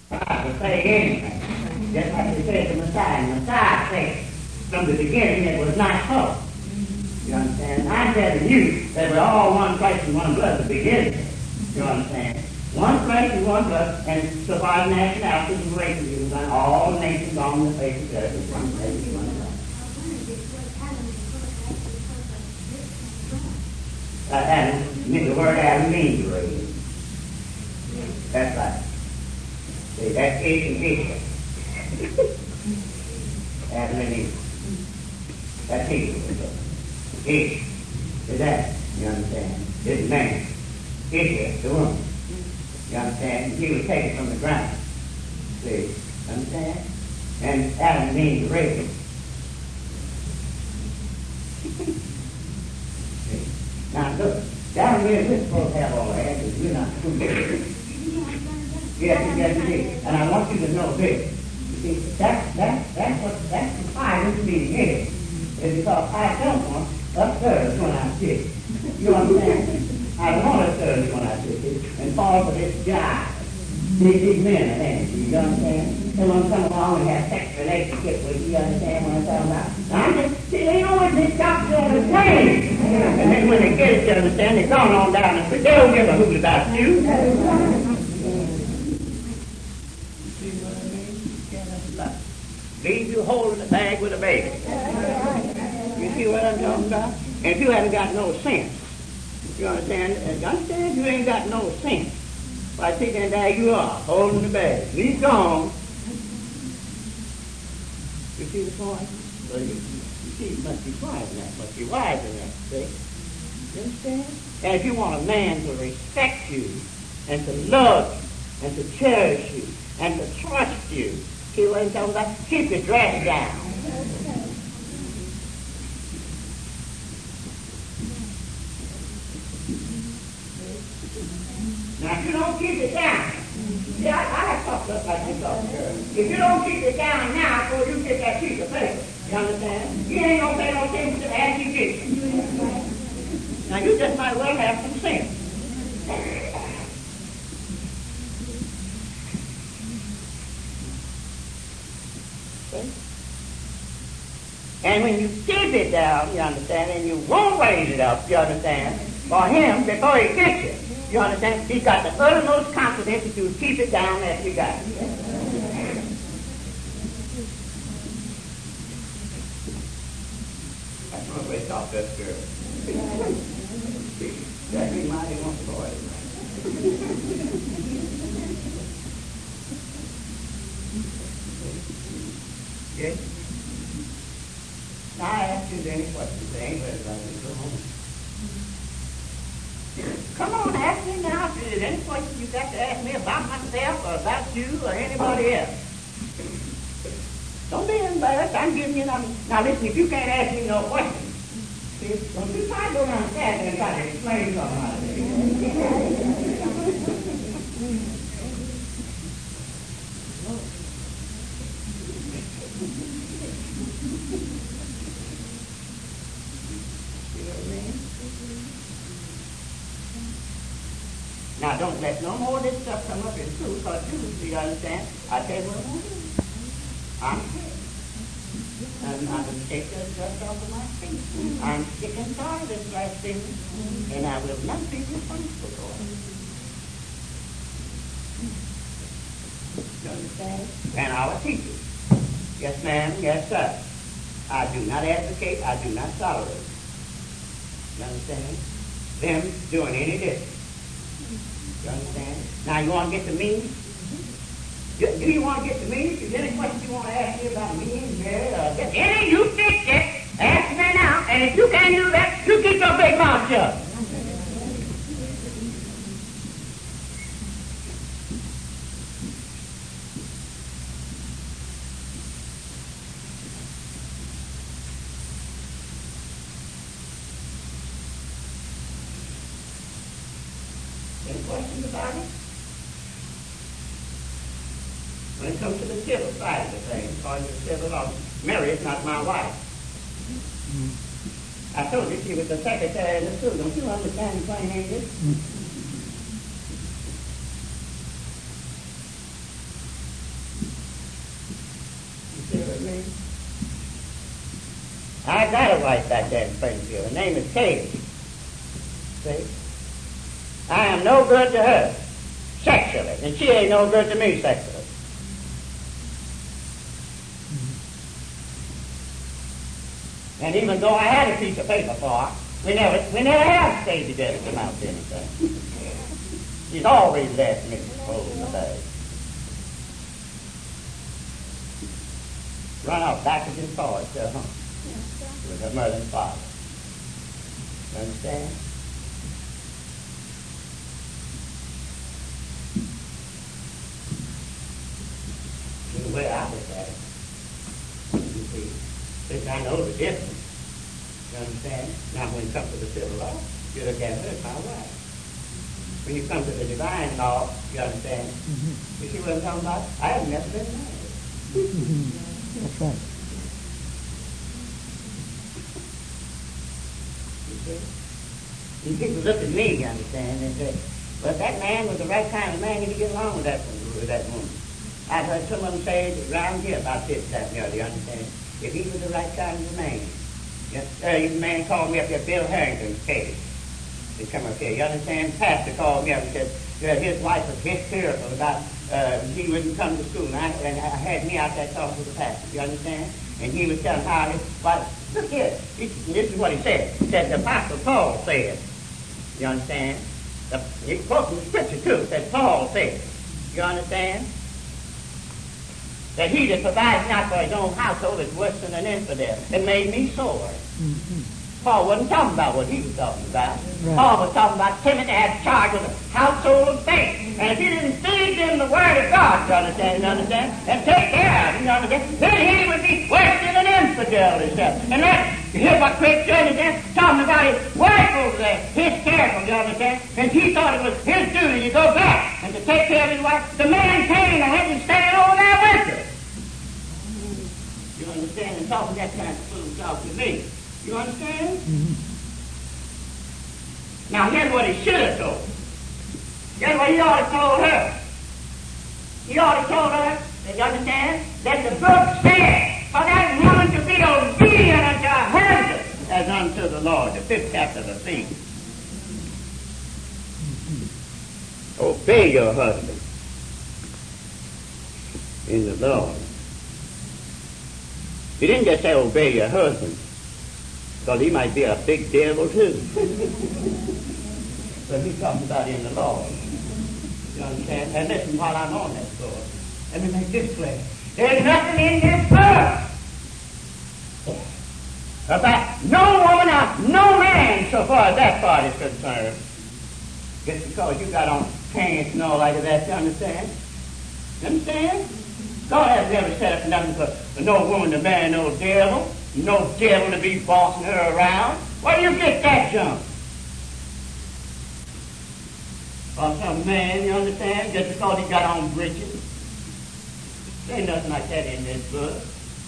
to say anything. Just like they said to Messiah. Messiah said from the beginning it was not so. You understand? And I'm telling you that we're all one flesh and one blood to begin with. You understand? One flesh and one blood, and so far as nationalities and races, all nations on the face of the earth is one flesh and one blood. Adam, the word Adam means race. That's right. See, that's Ish and Ishmael. Adam and Eve. That's Hebrew. Ish is Adam. You understand? This is man. Ishmael, the woman. You understand? He was taken from the ground. See? Understand? And Adam means race. Now look, down here we're supposed to have all the answers. We're not supposed to. Yes, it is. And I want you to know this. You see, that's the fire this meeting is. It's because I don't want a third when I sit. You understand? I don't want a third when I sit and fall for this guy. These men are nasty, you understand? They want to come along and have sex relationship with you, understand what I'm talking about? Now, I'm just, see, they always just got to understand. And then when they get it to understand, they're going on down and they don't give a hoot about you. You see what I mean? Leave you holding the bag with a baby. You see what I'm talking about? And if you haven't got no sense, you understand? You ain't got no sense. By taking there you are, holding the bag. He's gone. You see the point? Well, you see, you must be wise in that. Must be wise in that. See? You understand? And if you want a man to respect you, and to love you, and to cherish you, and to trust you, see what I'm talking about? Keep your dress down. Now, if you don't keep it down, see, I have talked just like you talk, girl. If you don't keep it down now, before you get that piece of paper, you understand? You ain't gonna pay no attention to as you get it. Now, you just might well have some sense. See? And when you keep it down, you understand, and you won't raise it up, you understand, for him before he gets you. You understand? He's got the uttermost confidence that you keep it down as you got it. That's one way to talk to this girl. That'd be mighty one boy. Yes? Now I ask you any questions. They ain't ready about this. Go home. Come on, ask me now if there's any question you got to ask me about myself or about you or anybody else. Don't be embarrassed. I'm giving you now listen, if you can't ask me no questions, see, don't you try to go around standing and try to explain something out of it. Now, don't let no more of this stuff come up in truth or truth, do you understand? I tell you what I'm going to do. I'm sick. And I'm going to take the dust off of my feet. I'm sick and tired of this blasphemy, and I will not be responsible for it. You understand? And our teachers. Yes, ma'am. Yes, sir. I do not advocate. I do not tolerate. You understand? Them doing any different. You understand? Now you want to get to me? Do you want to get to me? If there's any questions you want to ask me about me and Mary, any you fix it, ask me now. And if you can't do that, you keep your big mouth shut. Any questions about it? When it comes to the civil side of the thing, according to the civil law, Mary is not my wife. I told you she was the secretary in the school. Don't you understand plain English? me? I got a wife back there in Springfield. Her name is Katie. See? I am no good to her sexually, and she ain't no good to me sexually. And even though I had a piece of paper for her, we never have stayed together to amount to anything. She's always left me holding the bag. Run out backwards and forwards to her home with her mother and father. You understand? The way I look at it, you see, since I know the difference, you understand? Now when you come to the civil law, you look at her as my wife. When you come to the divine law, you understand? Mm-hmm. You see what I'm talking about? I have never been married. Mm-hmm. That's right. You see? And people look at me, you understand, and say, well, that man was the right kind of man, he could get along with that woman. I've heard some of them say around here about this, that, and the other, you understand? If he was the right kind of man. The man called me up here, Bill Harrington's case. He come up here, you understand? Pastor called me up and said his wife was hysterical about he wouldn't come to school. And I had me out there talking to the pastor, you understand? And he was telling how his wife, look here, this is what he said. He said, the Apostle Paul said, you understand? He quoted the scripture too, that Paul said, you understand? That he that provides not for his own household is worse than an infidel. It made me sore. Mm-hmm. Paul wasn't talking about what he was talking about. Right. Paul was talking about Timothy had charge of the household of faith. And if he didn't feed them the word of God, you understand, and take care of him, you understand, then he would be worse than an infidel himself. And that's hypocrite, you understand, talking about his wife over there, hysterical, you understand, and he thought it was his duty to go back and to take care of his wife. The man came and had him staying over there with her. You understand? And talking that kind of fool talk to me. You understand? Mm-hmm. Now, here's what he should have told. Here's what he ought to told her. He ought to told her, you understand, that the book said for that woman to be obedient unto her husband as unto the Lord, the 5th chapter of Ephesians. Mm-hmm. Obey your husband in the Lord. He didn't just say obey your husband, because he might be a big devil too. But he's talking about in the Lord. You understand? And listen while I'm on that sword. Let me make this clear. There's nothing in this book about no woman or no man so far as that part is concerned. Just because you got on pants and all like that, you understand? You understand? God has never set up nothing for no woman to marry no devil to be bossing her around. Where do you get that junk? From some man, you understand, just because he got on breeches. There ain't nothing like that in this book.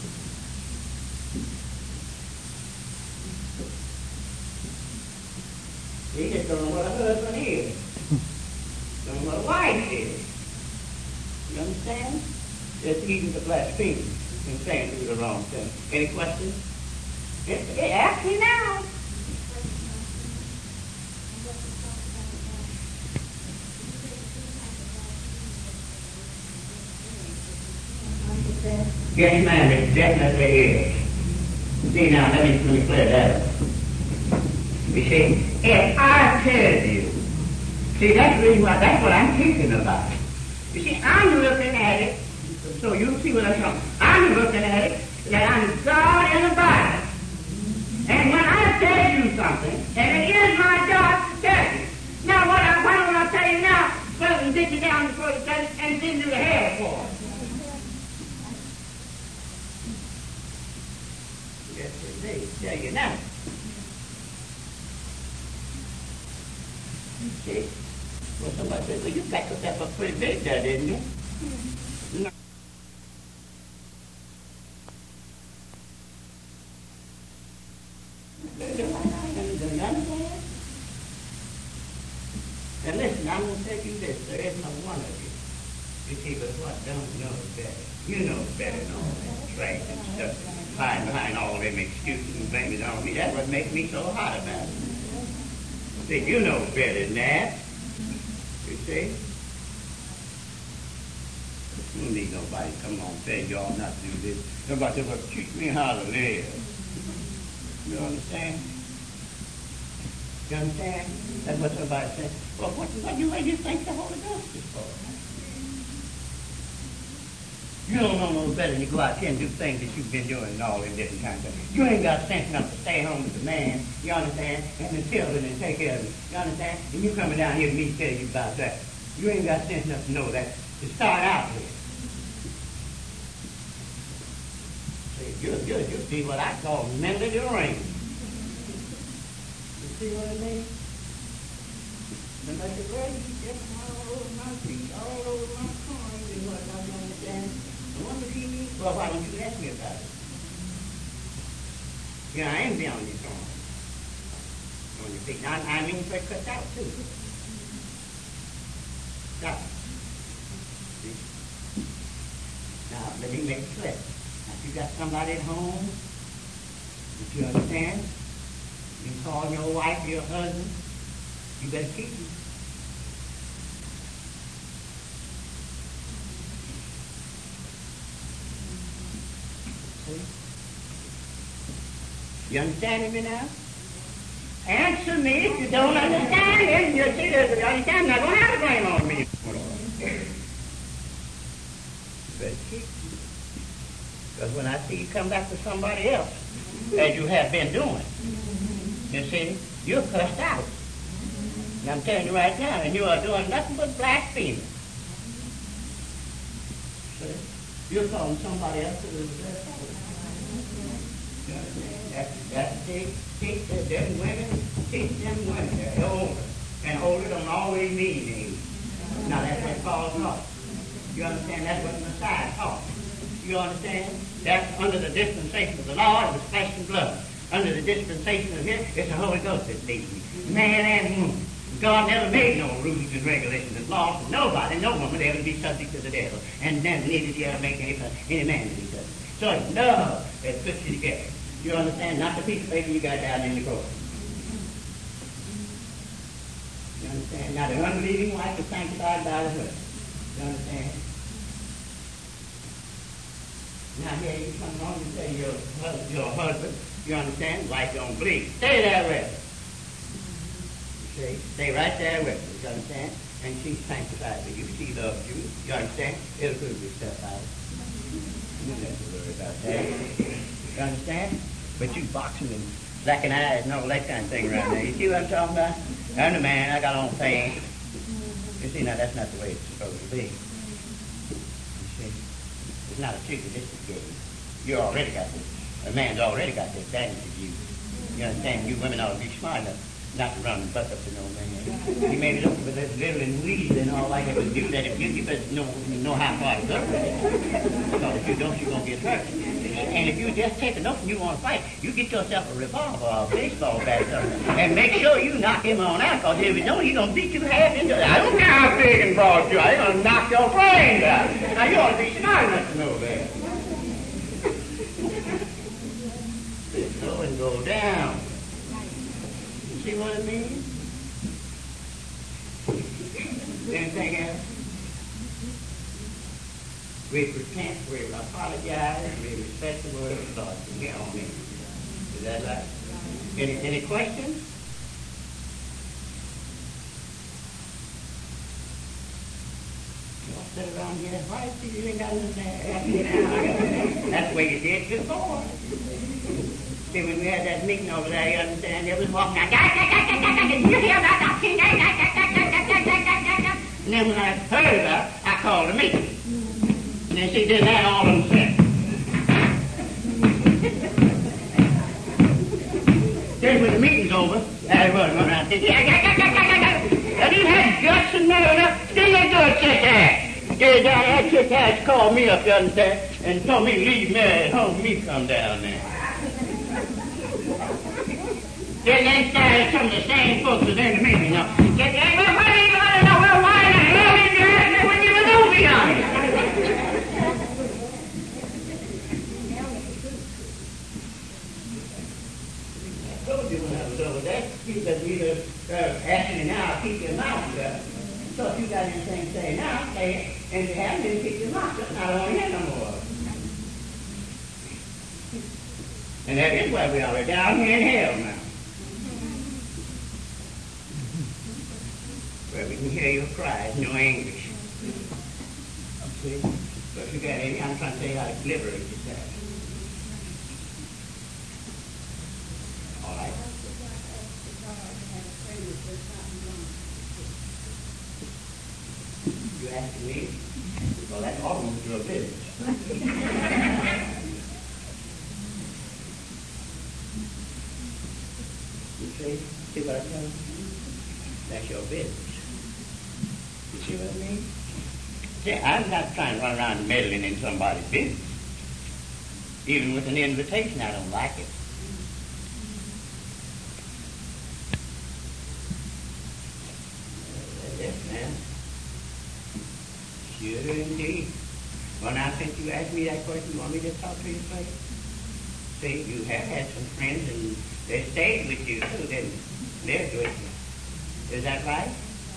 He just don't know what a husband is. Don't know what a wife is. You understand? It's easy to blaspheme and saying do the wrong thing. Any questions? Ask me now. Yes, ma'am, it definitely is. See, now, let me clear that up. You see, if I tell you, see, that's what I'm teaching about. You see, I'm looking at it, so you see what I'm talking. I'm looking at it that I'm God in the Bible. And when I tell you something, and it is my job to tell you. Now, why don't I tell you now, well, and dig you down before you tell you, and send you to hell for it? Yes, indeed. Tell you now. See? Well, somebody said, well, you backed yourself up pretty big there, didn't you? No. And listen, I'm going to tell you this. There isn't a one of you. You see, but what? don't know better. You know better than all that trash and stuff. Hiding behind all them excuses and blaming on me. That's what makes me so hot about it. See, you know better than that. You see? You don't need nobody to come on saying you ought not to do this. Nobody will teach me how to live. You understand? You understand? That's what somebody said. Well, what do you think the Holy Ghost is for? You don't know no better than to go out here and do things that you've been doing and all them different kinds of things. You ain't got sense enough to stay home with the man, you understand, and the children and take care of them, you understand? And you coming down here to me to tell you about that. You ain't got sense enough to know that to start out with. You see what I call mentally deranged. You see what I mean? And like the Lord, He gets all over my feet, all over my coins, and what I don't understand. I wonder if He means, well, why don't you ask me about it? Yeah, I am beyond your throne. On your feet. Now, I mean for cut out, too. Stop. See? Now, let me make it clear. Now, if you got somebody at home, that you understand, you call your wife, your husband, you better keep them. See? You understand me now? Answer me if you don't understand it. You see, there's a understand. Now, don't have to blame on me. You better keep them. Because when I see you come back to somebody else, as you have been doing, you see, you're cussed out. And I'm telling you right now, and you are doing nothing but blaspheming. See? You're calling somebody else to do that. Teach them women. They're older. And older don't always mean age. Now that's what Paul taught. You understand? That's what the Messiah taught. You understand? That's under the dispensation of the law, it was flesh and blood. Under the dispensation of His, it's the Holy Ghost that leads me. Man and woman. God never made no rules and regulations and laws for nobody, no woman ever be subject to the devil. And then neither did He ever make any man to be subject. So it's love that puts you together. You understand? Not the piece of paper you got down in the court. You understand? Now the unbelieving wife is sanctified by the husband. You understand? Now here you come along and say your husband, you understand, wife don't believe. Stay there with her. See? Stay right there with her, you understand? And she's sanctified with you. She loves you. You understand? It'll prove yourself out. You don't have to worry about that. You understand? But you boxing and blacking eyes and all that kind of thing around there. You see what I'm talking about? I'm the man, I got on things. You see, now that's not the way it's supposed to be. You see? It's not a futuristic game. You already got this. A man's already got the advantage of you. You understand? You women ought to be smart enough not to run and buck up to no man. You may be looking for this little and weedy and all like that, but do that if you better know how far to go with it. Because if you don't, you're going to get hurt. And if you just take enough and you want to fight, you get yourself a revolver or a baseball bat or something, and make sure you knock him on out, because if you don't, he's going to beat you half into it. I don't care how big and broad you are, he's going to knock your brains out. Now, you ought to be smart enough to know that. Go and go down. You see what I mean? Anything else? We repent, we apologize, we respect the word of God from here on in. Is that right? Any questions? Y'all sit around here, why you ain't got nothing there? That's the way you did before. See, when we had that meeting over there, you understand, they was walking out, you hear that? And then when I heard about it, I called a meeting. And then she did that all of them said. Then when the meeting's over, I was running around and said, and you had guts and nerve enough, still you do it, sit there. Stay down there, sit there, she called me up, you understand, and told me to leave Mary at home, me come down there. Then they started some of the same folks was in the meeting, you know. Said, hey, well, why in the hell when you was over here? asking me now, keep your mouth shut. So if you got anything to say now, say it. And if you haven't, then keep your mouth shut. I don't want to hear no more. And that is why we are. We're down here in hell now. Where we can hear your cries, no anguish. See? But if you got any, I'm trying to tell you how to liberate yourself. All right. You asking me? Well, that's almost your business. You see what I'm telling you? That's your business. You see what I mean? See, I'm not trying to run around meddling in somebody's business. Even with an invitation, I don't like it. Yes, ma'am. Sure indeed. Well, now, since you asked me that question, you want me to talk to you, please? See, you have had some friends, and they stayed with you, too, didn't they? Lived with you. Is that right?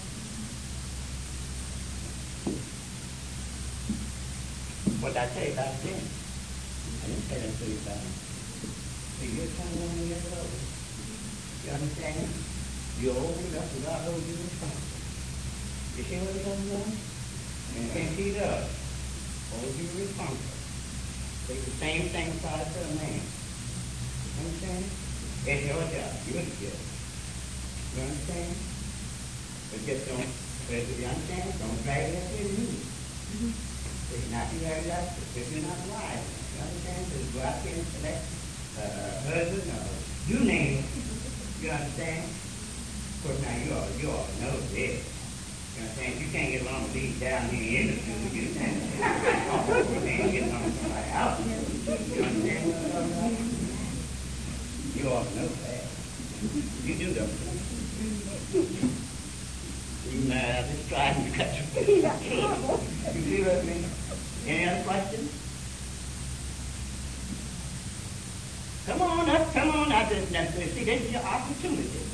What did I say about them? I didn't say that to you about them. See, you're 21 years old. You understand? You're old enough to God hold you responsible. You see what he's doing? And he does. Hold you responsible. Say the same thing applies to a man. Understand? It's your job. You're the judge. You understand? But just don't, you understand? Don't drag it up in you. It's not you have that, if you're not wise. You understand? So you go out there and select husband or you name it. You understand? Of course, now you ought to know this. You understand? You can't get along with these down here in the industry. You understand? You can't get along with somebody out there. You understand what I'm talking about? You ought to know that. You do know that. Just try and cut your feet. You see what I mean? Any other questions? Come on up. See, this is your opportunity.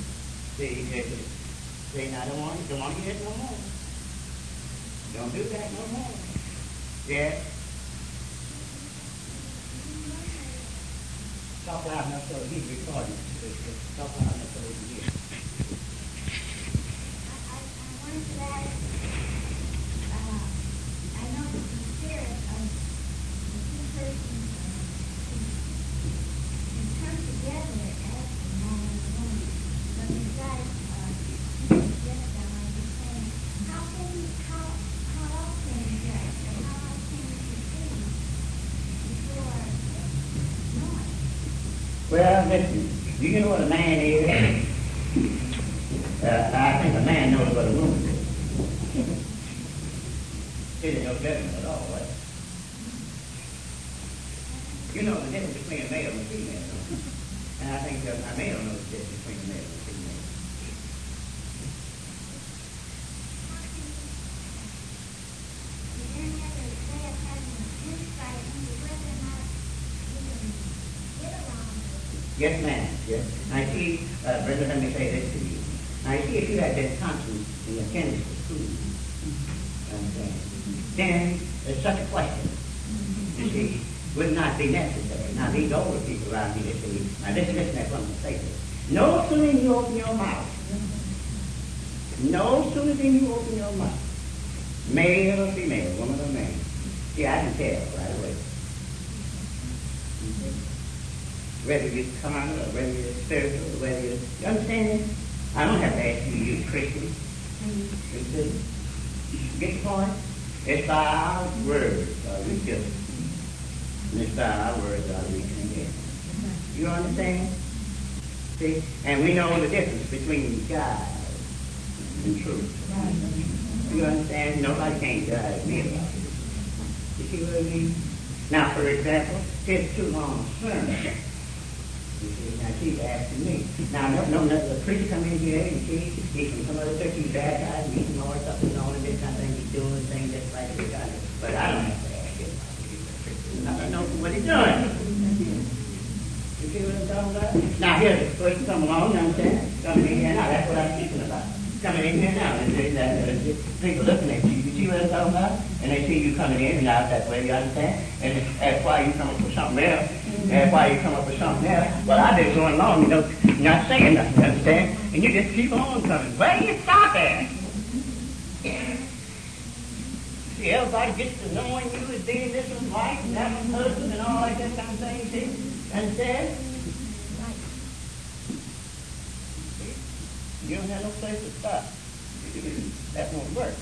See, now don't want to get it no more. Don't do that no more. Yeah. Talk loud enough so he's recording. Talk loud enough so he can hear. I wanted to ask, I know that the spirit of the two persons can come together as a man and a woman. But you guys yes, I was saying, how often is that? How often can you see before knowing? Well, listen, do you know what a man is? I think a man knows what a woman is. It is no judgment at all, right? You know the difference between a male and a female, don't you? And I think a male knows the difference between a male and a female. Is there any other way of having an insight into whether or not you can get along with Yes, ma'am. Yes. Now, see, brother, let me say this to you. Now, you see, if you had been constant in your attendance to school, then such a question, you see, would not be necessary. Now, these older people around here, see, now listen, that's what I'm going to say to you. No sooner you open your mouth, male or female, woman or man, see, I can tell right away. Whether you're carnal or whether you're spiritual or whether you're, you understand this? I don't have to ask you, you Christian. You see? Get the point? It's by our words are we guilty. And it's by our words are we condemned. You understand? See? And we know the difference between God and truth. You understand? Nobody can judge me about it. You see what I mean? Now, for example, it's too long a sermon. You see, now she's asking me. Now, no, the priest come in here and he can come over there, he's baptized, he's more stuff and all of this kind of thing, he's doing things just like this guy. But I don't have to ask him. I don't know what he's doing. You see what I'm talking about? Now, here's a person come along, you understand? coming in here now. That's what I'm teaching about. Coming in here now, and people looking at you. You see what I'm talking about? And they see you coming in and out that way, you understand? And that's why you come up with something else. That's why you come up with something else. Well, I've been going along, not saying nothing, you understand? And you just keep on coming. Where do you stop at? See, everybody gets to knowing you as being this one's wife and that one's husband and all like that kind of thing, see? Understand? You don't have no place to stop. That won't work.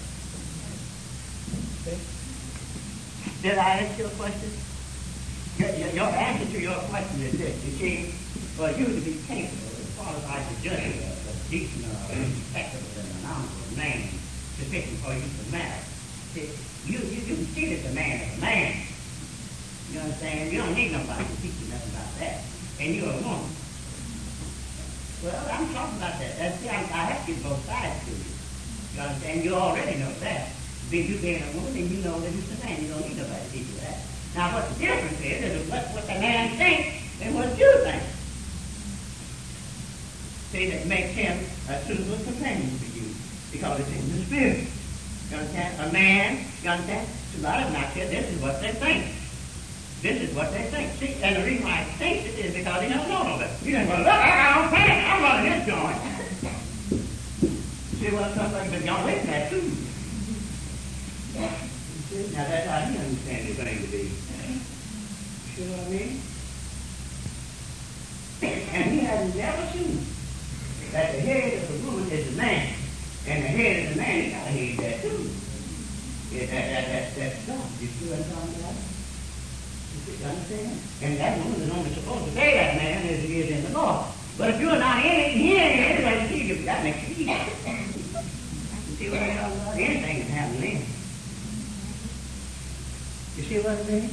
Okay. Did I ask you a question? Your answer to your question is this. You see, for you to be capable, as far as I could judge you, a decent, respectable, and an honorable man sufficient for you to marry. See, you can see that the man is a man. You understand? You don't need nobody to teach you nothing about that. And you're a woman. Well, I'm talking about that. See, I have to give both sides to you. You understand? You already know that. You being a woman, you know that it's a man. You don't need nobody to teach you that. Now, what the difference is what the man thinks and what you think. See, that makes him a suitable companion for you because it's in the spirit. You understand? A man, you understand? A lot of them out here, this is what they think. This is what they think. See, and the reason why he thinks it is because he don't know no better. He doesn't go, look, I don't think I'm running this joint. See what I'm talking about? But y'all wait that too. Now that's how he understands the thing to be. See what I mean? And he has never seen that the head of the woman is the man. And the head of the man is got a head there too. That's God. You see what I'm talking about? You understand? And that woman is only supposed to say that man as he is in the Lord. But if you're not in it, here, that makes it easy. You see what I'm talking about? Anything can happen then. You see what I mean?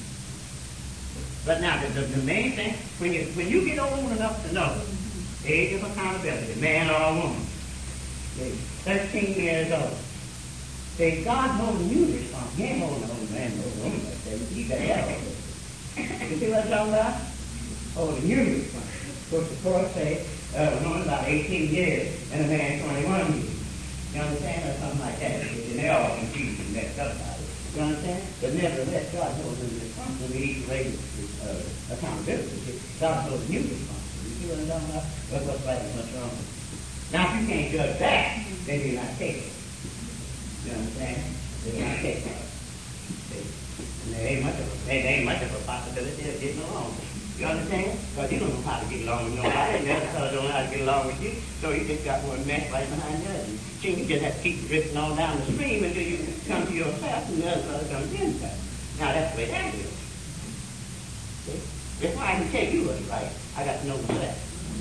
But now, the main thing, when you get old enough to know the age of accountability, man or woman, 13 years old, say, God's holding you responsible. He ain't holding the old man or woman. He got that over. You see what I'm talking about? Holding you responsible. Of course, the court say, woman about 18 years and a man 21 years. You understand? Or something like that. And they're all confused and messed up about it. You understand? But nevertheless, God holds you responsible. We need to raise accountability. God holds you responsible. You see what I'm talking about? What's right and what's wrong? Now, if you can't judge that, then you're not capable. You understand? They're not capable. And there ain't much of a possibility of getting along. You understand? Because you don't know how to get along with nobody, and the other fellow don't know how to get along with you, so you just got one mess right behind the other. See, you just have to keep drifting on down the stream until you come to yourself, and the other fellow comes in. Now, that's the way that is. See? That's why I can tell you what's right. I got to know myself.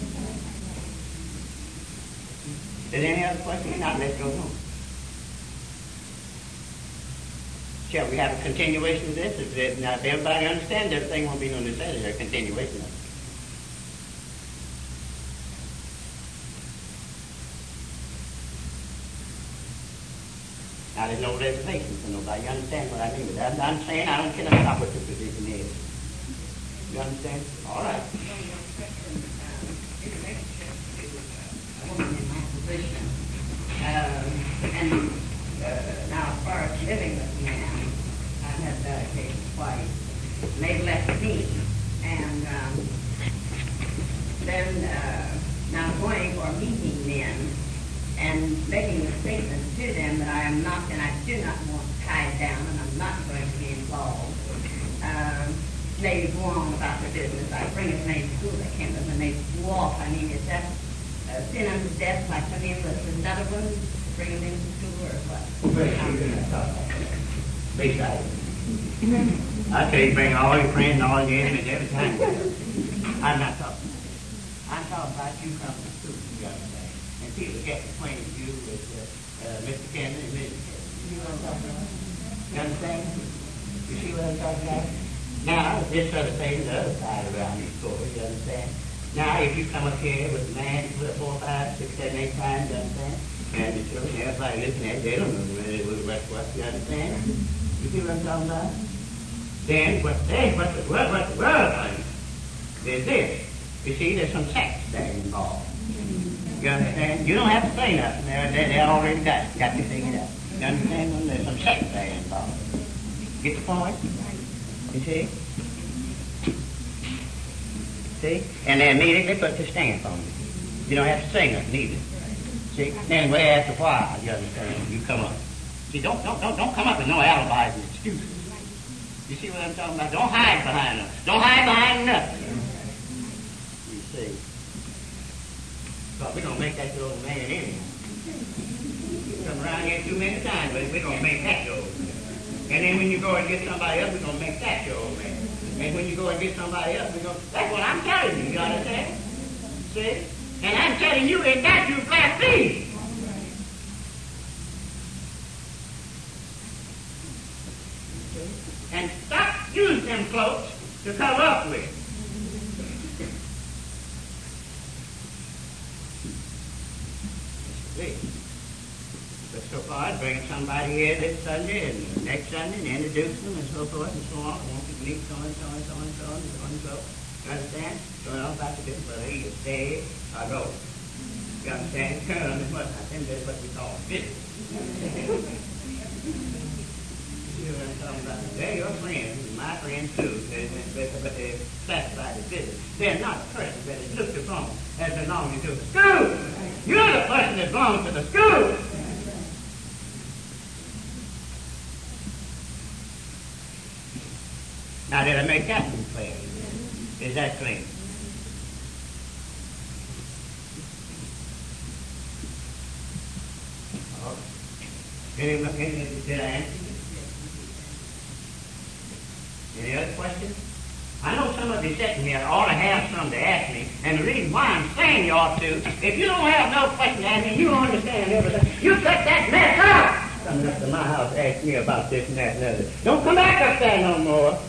Is there any other question? Now, let's go home. Shall we have a continuation of this? Now, if everybody understands, everything won't be no necessity. A continuation of it. Now, there's no reservation for nobody. You understand what I mean with that? I'm saying I don't care about what the position is. You understand? All right. Now, as far as living with me now, I've had that occasion twice. They've left me, and then now going for meeting them and making a statement to them that I am not, and I do not want tied down, and I'm not going to be involved. They go on about the business. I bring his name to school, they came up and they go off. I mean, is that sin unto death, like come in with another one, bring him into school or what? I tell you, bring all your friends and all your enemies every time. I'm not talking. I'm talking about you coming to school, you understand? And people get acquainted with you with Mr. Kennedy and Mrs. Kennedy. You see what I'm talking about? You understand? You see what I'm talking about? Now, this sort of thing is the other side around these stories, you understand? Now, if you come up here with a man, you put 4, 5, 6, 7, 8 times, you understand? And the children, everybody looking at it, they don't know whether it was what, you understand? You see what I'm talking about? Then, what the world thinks is this. You see, there's some sex there involved. You understand? You don't have to say nothing. They already got you figured out. You understand? Well, there's some sex there involved. Get the point? You see? See? And they immediately put the stamp on you. You don't have to say nothing either. See? Anyway, after a while, you understand, you come up. See, don't come up with no alibis and excuses. You see what I'm talking about? Don't hide behind them. Don't hide behind nothing. You see? But we're going to make that your old man anyhow. You come around here too many times, but we're going to make that your old man. And then when you go and get somebody else, we're going to make that your old man. And when you go and get somebody else, we're going to... That's what I'm telling you, you understand? See? And I'm telling you, in that you blaspheme. And stop using them clothes to cover up with. But so far, bring somebody here this Sunday and next Sunday and introduce them and so forth and so on. I want you to meet so and so and so and so and so and so. You understand? Going on about the business, whether he is dead or go. You understand? Come as much. I think that's what we call business. You know what I'm talking about? They're your friends, and my friends too, but they're classified as business. They're not the person that is looked upon as belonging to the school. You're the person that belongs to the school. Now, did I make that one clear? Is that clear? Oh. Did I answer you? Any other questions? I know some of you sitting here ought to have some to ask me, and the reason why I'm saying you ought to, if you don't have no question to ask me, you don't understand everything. You cut that mess out! Coming up to my house to ask me about this and that and other. Don't come back up there no more.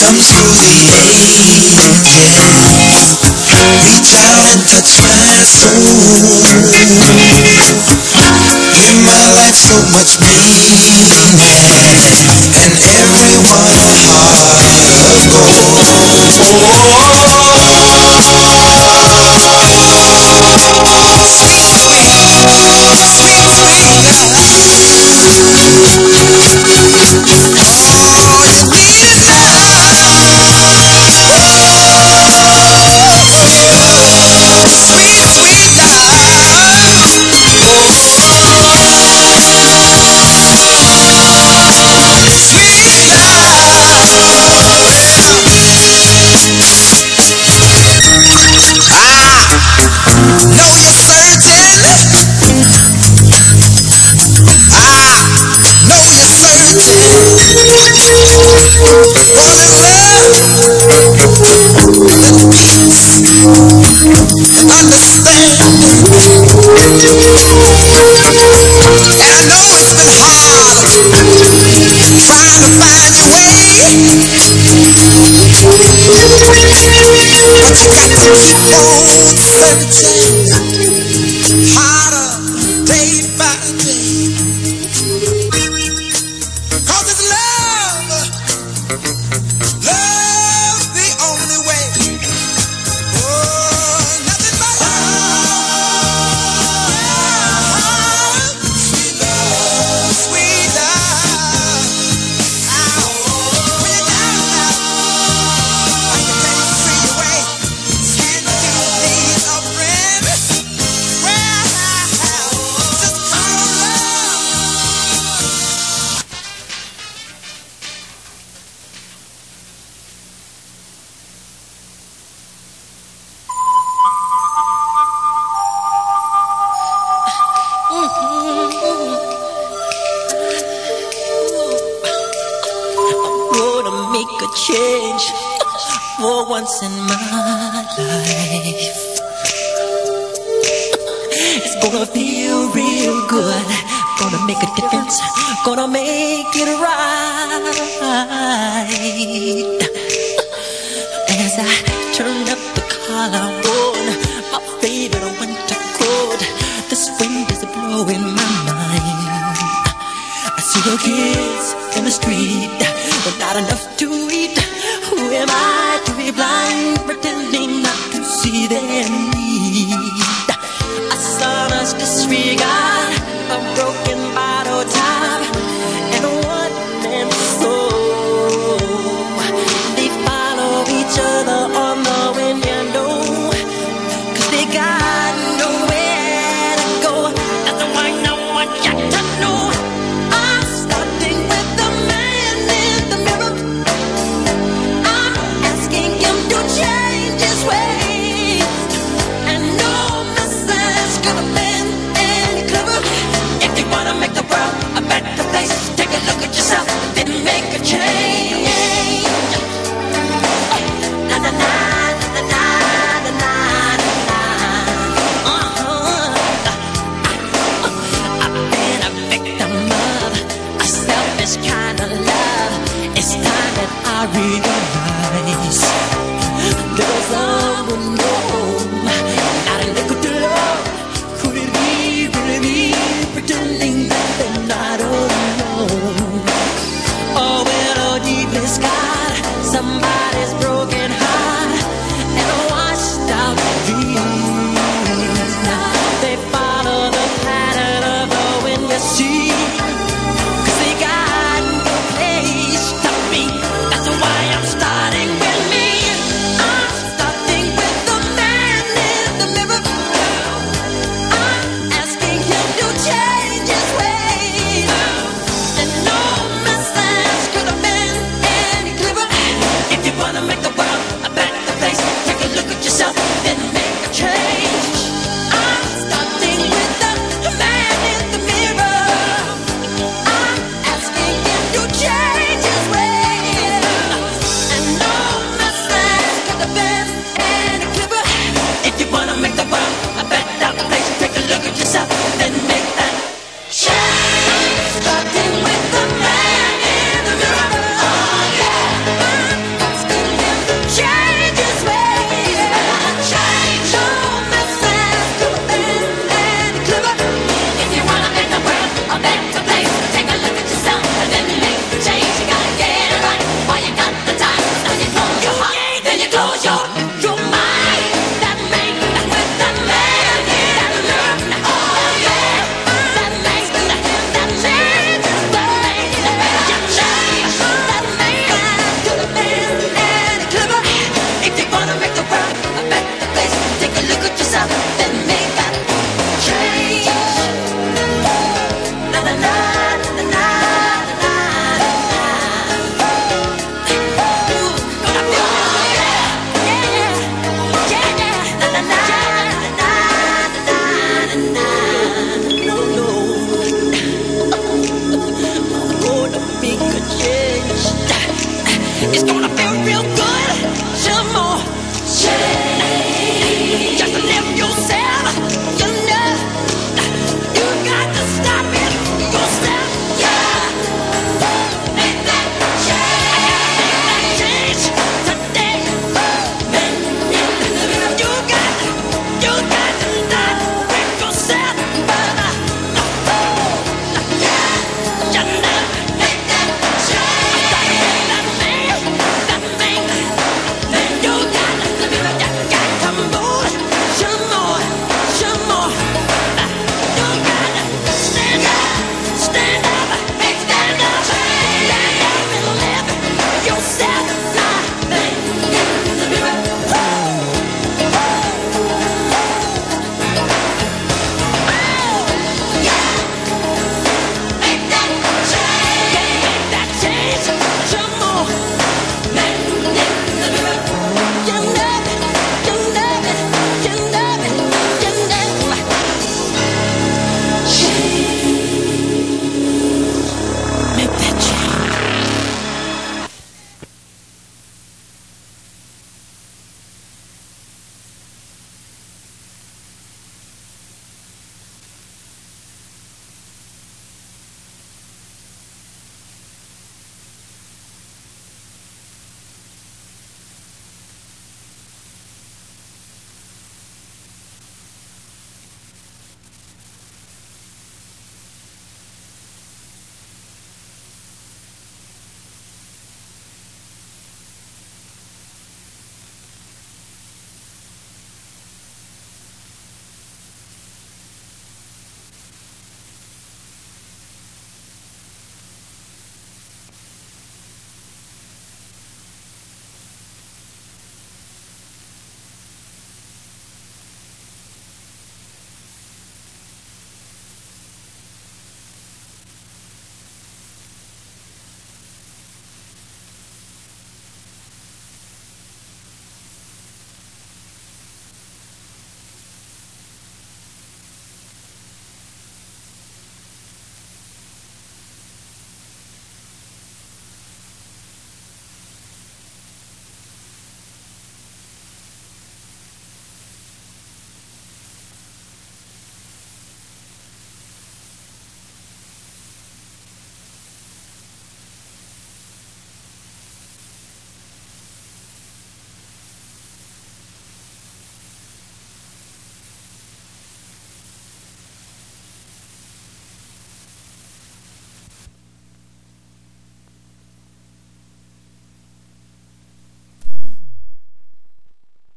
comes through the ages. Reach out and touch my soul. Give my life so much meaning, and everyone a heart of gold. Sweet, sweet, sweet, sweet love. All you need is sweet, sweet love. Sweet love. Know you're searching. Know you're searching for the love and peace and understanding. And I know it's been hard trying to find your way, but you got to keep on searching harder day by day. 'Cause it's love, love the only way. Oh, nothing but love, sweet love, sweet love. When you're down and you can't see your way, sweet love needs a friend. Well, just call love. Gonna make a change for once in my life. It's gonna feel real good. Gonna make a difference. Gonna make it right. As I turn up the collar on my favorite winter coat, this wind is blowing my mind. I see the kids in the street, but not enough to eat. Who am I to be blind, pretending not to see their need? A sonorous disregard, a broken bottle top, and a one-man soul. They follow each other on the window, 'cause they got nowhere to go. That's why no one got to know. I'm starting with the man in the mirror. I'm asking him to change his ways, and no message could have been any clearer. If you wanna make the world a better place, take a look at yourself, then make a change. Na na na na na na na na. I've been a victim of a selfish kind of love. It's time that I realize there's someone home, not a nickel to love. Could it be, really be, pretending that they're not alone? Oh, well, deep in the sky, somebody's broken heart and washed out dreams. They follow the pattern of the wind, you see, 'cause they got no place to be. That's why I'm starting with me. I'm starting with the man in the mirror. I'm asking him to change his ways, and no message could have been any clearer. If you It's gonna feel real good. Some more. Change. Just live yourself.